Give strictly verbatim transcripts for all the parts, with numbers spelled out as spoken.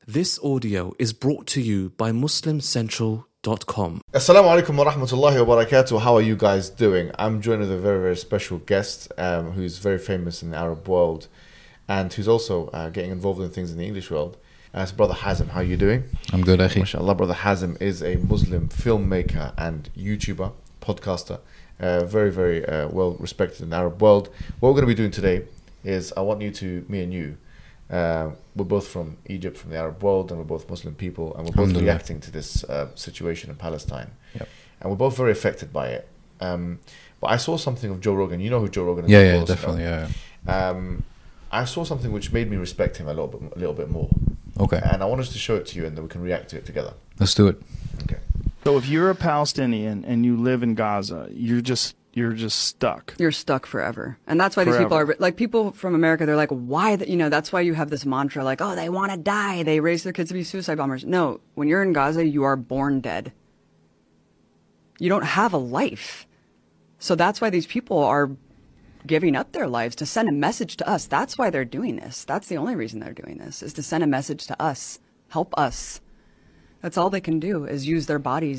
This audio is brought to you by muslim central dot com. Assalamu alaikum wa rahmatullahi wa barakatuh. How are you guys doing? I'm joined with a very, very special guest um, who's very famous in the Arab world and who's also uh, getting involved in things in the English world. Uh, it's Brother Hazem. How are you doing? I'm good, Akhi. MashaAllah, Brother Hazem is a Muslim filmmaker and YouTuber, podcaster. Uh, very, very uh, well respected in the Arab world. What we're going to be doing today is I want you to, me and you, Uh, we're both from Egypt, from the Arab world, and we're both Muslim people, and we're both reacting to this uh, situation in Palestine. Yep. And we're both very affected by it. Um, but I saw something of Joe Rogan. You know who Joe Rogan is? Yeah, yeah, definitely, yeah. Um, I saw something which made me respect him a little bit, a little bit more. Okay. And I want us to show it to you, and then we can react to it together. Let's do it. Okay. So if you're a Palestinian and you live in Gaza, you're just you're just stuck. You're stuck forever. And that's why Forever. these people are, like, people from America, they're like, why, the, you know, that's why you have this mantra, like, oh, they want to die. They raise their kids to be suicide bombers. No, when you're in Gaza, you are born dead. You don't have a life. So that's why these people are giving up their lives to send a message to us. That's why they're doing this. That's the only reason they're doing this, is to send a message to us. Help us. That's all they can do, is use their bodies.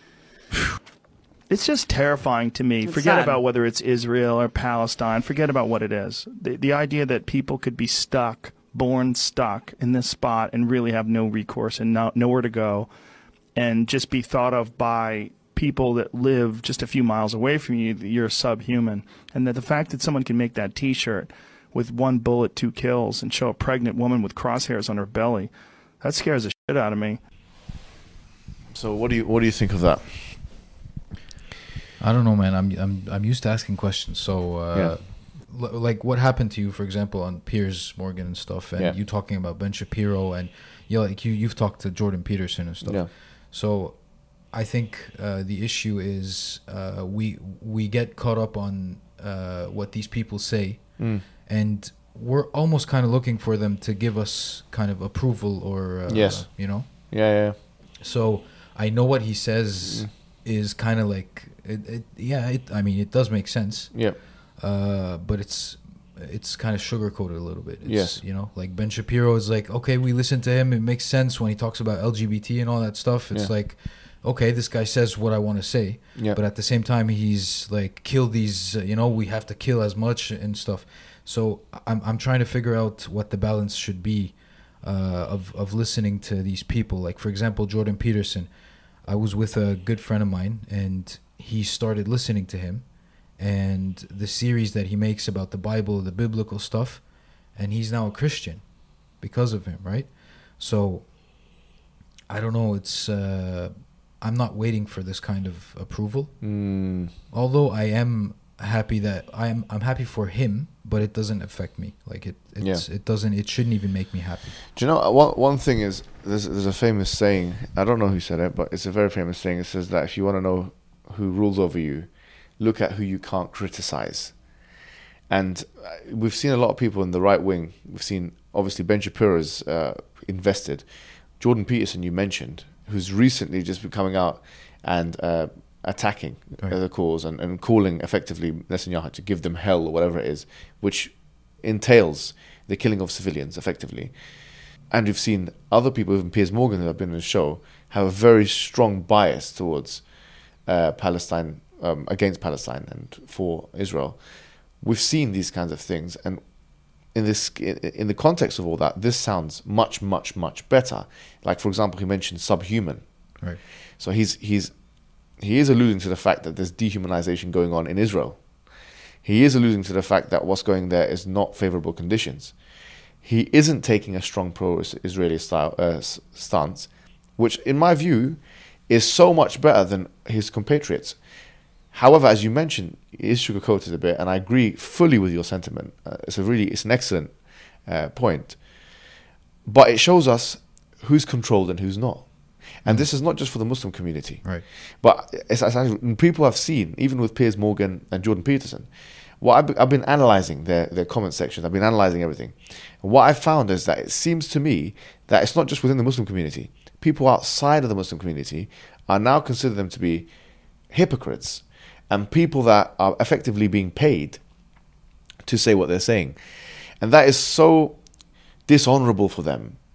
It's just terrifying to me. It's Forget sad. about whether it's Israel or Palestine. Forget about what it is. The, the idea that people could be stuck, born stuck in this spot and really have no recourse and no, nowhere to go and just be thought of by people that live just a few miles away from you, that you're subhuman. And that the fact that someone can make that T-shirt with one bullet, two kills and show a pregnant woman with crosshairs on her belly, that scares the shit out of me. So what do you what do you think of that? I don't know, man. I'm I'm I'm used to asking questions. So, uh, Yeah. l- like, what happened to you, for example, on Piers Morgan and stuff, and Yeah. you talking about Ben Shapiro, and you know, like you you've talked to Jordan Peterson and stuff. Yeah. So, I think uh, the issue is uh, we we get caught up on uh, what these people say, Mm. and we're almost kind of looking for them to give us kind of approval or uh, Yes. you know. Yeah, yeah. So I know what he says Mm. is kind of like it, it. Yeah, it, I mean, it does make sense. Yeah. Uh, but it's it's kind of sugar coated a little bit. It's, Yes. You know, like Ben Shapiro is like, okay, we listen to him. It makes sense when he talks about L G B T and all that stuff. It's Yeah. like, okay, this guy says what I want to say. Yeah. But at the same time, he's like, kill these. Uh, you know, we have to kill as much and stuff. So I'm I'm trying to figure out what the balance should be uh, of of listening to these people. Like, for example, Jordan Peterson. I was with a good friend of mine, and he started listening to him and the series that he makes about the Bible, the biblical stuff, and he's now a Christian because of him, right? So I don't know. It's uh, I'm not waiting for this kind of approval. Mm. Although I am happy that I'm I'm happy for him, but it doesn't affect me. Like it it's, Yeah. it doesn't it shouldn't even make me happy. Do you know, one, one thing is, there's, there's a famous saying, I don't know who said it, but it's a very famous saying. It says that if you want to know who rules over you, look at who you can't criticize. And uh, we've seen a lot of people in the right wing. We've seen, obviously, Ben Shapiro's uh, invested. Jordan Peterson, you mentioned, who's recently just been coming out and uh, attacking Right. uh, the cause and, and calling effectively Netanyahu to give them hell or whatever it is, which entails the killing of civilians effectively. And we've seen other people, even Piers Morgan, that have been in the show, have a very strong bias towards uh, Palestine, um, against Palestine and for Israel. We've seen these kinds of things, and in this, in the context of all that, this sounds much, much, much better. Like, for example, he mentioned subhuman. Right. So he's he's he is alluding to the fact that there's dehumanization going on in Israel. He is alluding to the fact that what's going there is not favorable conditions. He isn't taking a strong pro-Israeli style uh, stance, which, in my view, is so much better than his compatriots. However, as you mentioned, it is sugar-coated a bit, and I agree fully with your sentiment. Uh, it's a really, it's an excellent uh, point. But it shows us who's controlled and who's not. And this is not just for the Muslim community. Right. But it's, it's actually, people have seen, even with Piers Morgan and Jordan Peterson, what I've, been- I've been analysing their, their comment sections, I've been analysing everything. And what I've found is that it seems to me that it's not just within the Muslim community. People outside of the Muslim community are now consider them to be hypocrites and people that are effectively being paid to say what they're saying. And that is so dishonorable for them.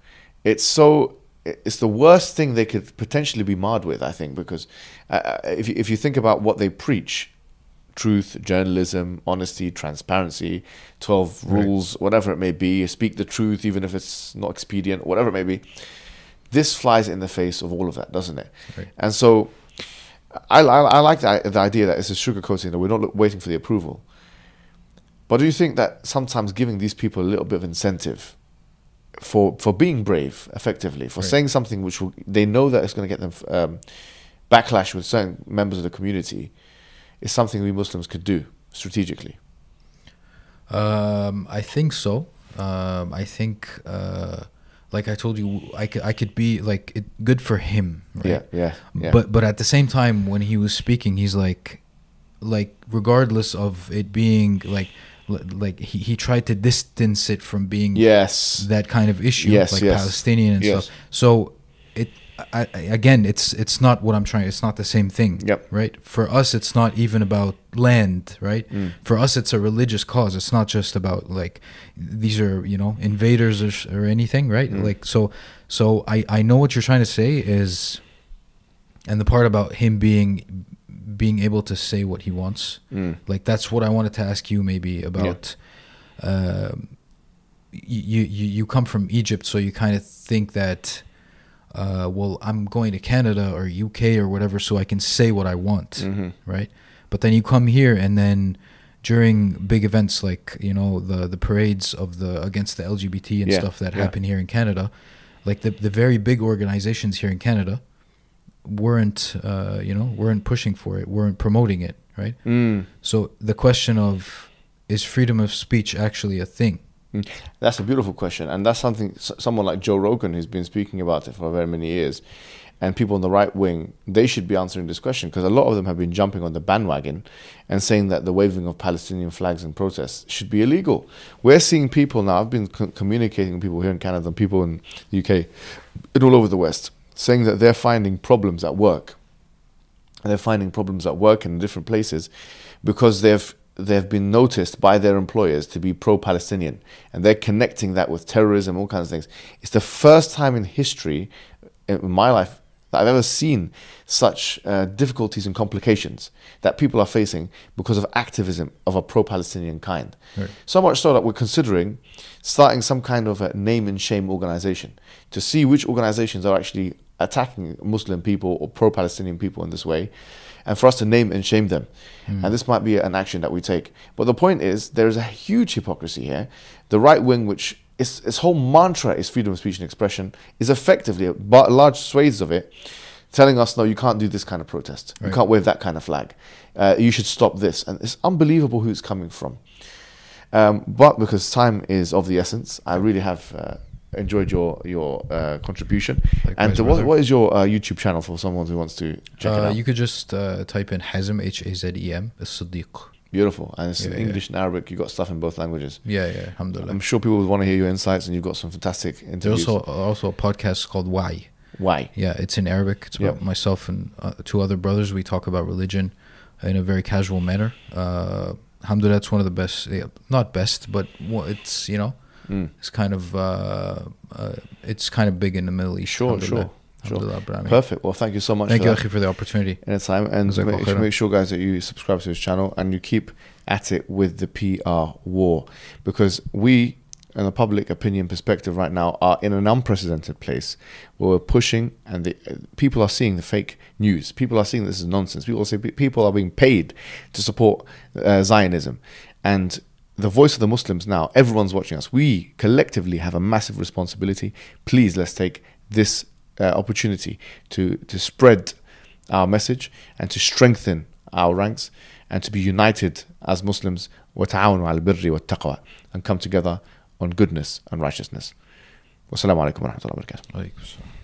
it's so it's the worst thing they could potentially be marred with, I think, because uh, if you, if you think about what they preach, truth, journalism, honesty, transparency, twelve rules, right. whatever it may be, speak the truth even if it's not expedient, whatever it may be, this flies in the face of all of that, doesn't it? Right. And so I, I, I like the, the idea that it's a sugarcoating, that we're not look, waiting for the approval. But do you think that sometimes giving these people a little bit of incentive for for being brave, effectively, for right. saying something which will, they know that it's going to get them um, backlash with certain members of the community, is something we Muslims could do strategically? Um, I think so. Um, I think, uh, like I told you, I could, I could be like it, good for him. Right? Yeah, yeah, yeah. But but at the same time, when he was speaking, he's like, like regardless of it being like. Like he, he tried to distance it from being yes that kind of issue, yes, like yes. Palestinian and yes. stuff. So it I, I, again, it's it's not what I'm trying. It's not the same thing. Yep. Right. For us, it's not even about land. Right. Mm. For us, it's a religious cause. It's not just about like these are you know invaders or, or anything. Right. Mm. Like so so I I know what you're trying to say is, and the part about him being. being able to say what he wants, mm. like that's what I wanted to ask you maybe about. Yeah. Uh, you, you you come from Egypt, so you kind of think that, uh, well, I'm going to Canada or U K or whatever, so I can say what I want, mm-hmm. right? But then you come here, and then during big events like you know the the parades of the against the L G B T and yeah. stuff that yeah. happen here in Canada, like the the very big organizations here in Canada. weren't uh, you know weren't pushing for it, weren't promoting it, right? Mm. So the question of is freedom of speech actually a thing? Mm. That's a beautiful question, and that's something someone like Joe Rogan, who's been speaking about it for very many years, and people on the right wing, they should be answering this question, because a lot of them have been jumping on the bandwagon and saying that the waving of Palestinian flags in protests should be illegal. We're seeing people now, I've been co- communicating with people here in Canada and people in the U K and all over the West, saying that they're finding problems at work. And they're finding problems at work in different places because they've they've been noticed by their employers to be pro-Palestinian, and they're connecting that with terrorism, all kinds of things. It's the first time in history, in my life, that I've ever seen such uh, difficulties and complications that people are facing because of activism of a pro-Palestinian kind. Right. So much so that we're considering starting some kind of a name and shame organization to see which organizations are actually attacking Muslim people or pro-Palestinian people in this way, and for us to name and shame them. Mm. And this might be an action that we take. But the point is, there is a huge hypocrisy here. The right wing, which its, its whole mantra is freedom of speech and expression, is effectively, but large swathes of it, telling us, no, you can't do this kind of protest. Right. You can't wave that kind of flag. Uh, you should stop this. And it's unbelievable who it's coming from. Um, but because time is of the essence, I really have... Uh, enjoyed your your uh, contribution. Likewise, and uh, what, what is your uh, YouTube channel for someone who wants to check uh, it out? You could just uh, type in Hazem, H A Z E M, As-Siddiq. Beautiful. And it's yeah, in English yeah. and Arabic. You've got stuff in both languages. Yeah, yeah, alhamdulillah. I'm sure people would want to hear your insights, and you've got some fantastic interviews. There's also, also a podcast called Why. Why? Yeah, it's in Arabic. It's about yep. myself and uh, two other brothers. We talk about religion in a very casual manner. Uh, alhamdulillah, it's one of the best, yeah, not best, but it's, you know, Mm. It's kind of uh, uh, it's kind of big in the Middle East. Sure, sure, sure. Brahmi. Perfect. Well, thank you so much. Thank for you, that. Akhi, for the opportunity. Anytime, and make, make sure, guys, that you subscribe to his channel and you keep at it with the P R war, because we, in a public opinion perspective right now, are in an unprecedented place where we're pushing, and the uh, people are seeing the fake news. People are seeing this is nonsense. People say people are being paid to support uh, Zionism, and the voice of the Muslims now, everyone's watching us. We collectively have a massive responsibility. Please, let's take this uh, opportunity to, to spread our message and to strengthen our ranks and to be united as Muslims, وَتَعَاوَنُوا عَلَى الْبِرِّ وَالتَّقْوَى, and come together on goodness and righteousness. Wassalamu alaikum wa rahmatullahi wa barakatuh.